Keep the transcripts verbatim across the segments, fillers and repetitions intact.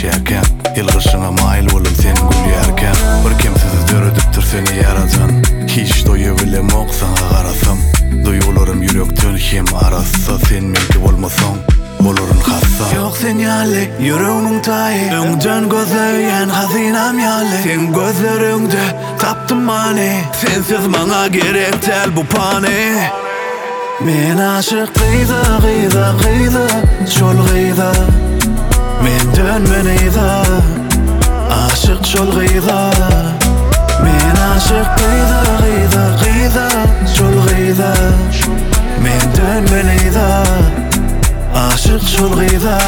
geçerken Yılgışına mail olup sen gülerken Bir kimsiz dörüdüptür seni yaradan Hiç doyubilem oksana karasam Duygularım yürekten hem arassa Sen menki olmasan olurun hassa Yok senyali yüreğimin tayı Öňden gözleyen hazinam yali Sen gözlerinde taptım mani Sensiz mana gerek del bu pani Men aşık gıyda gıyda gıyda şol gıyda Men dönmen iyda Aşık şol gıyda Men aşık gıyda gıyda gıyda şol gıyda Men dönmen iyda Aşık şol gıyda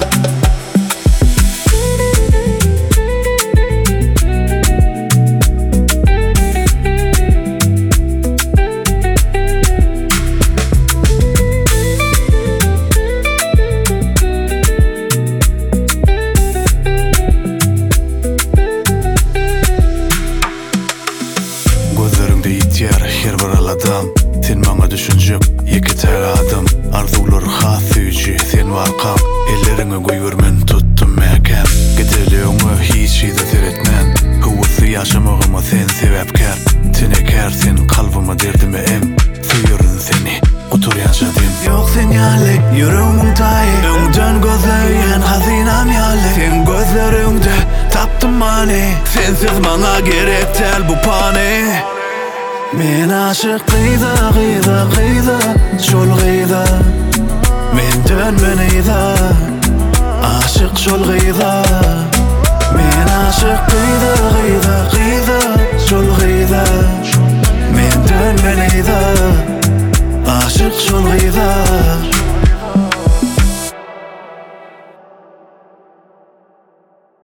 Gözlerimde iter her bir aladam Sen bana düşüncek iki tel adım Arzular hasüyücü sen varkan Ellerine koyurmen tuttum mekan Gideliğine hiç şeyde seyretmen Huvası yaşamağıma sen sebepkar Tenekar sen kalbıma derdime em Suyurun seni kutur yaşadım Yok senyali yüreğimin tayı Öňden gözleyen hazinam yali Sen gözlerinde taptım mani Sensiz bana gerek del bu pani Men aşık gıyda gıyda gıyda şol gıyda Men dönmen iyda Aşık şol gıyda Men aşık gıyda gıyda gıyda şol gıyda Men dönmen iyda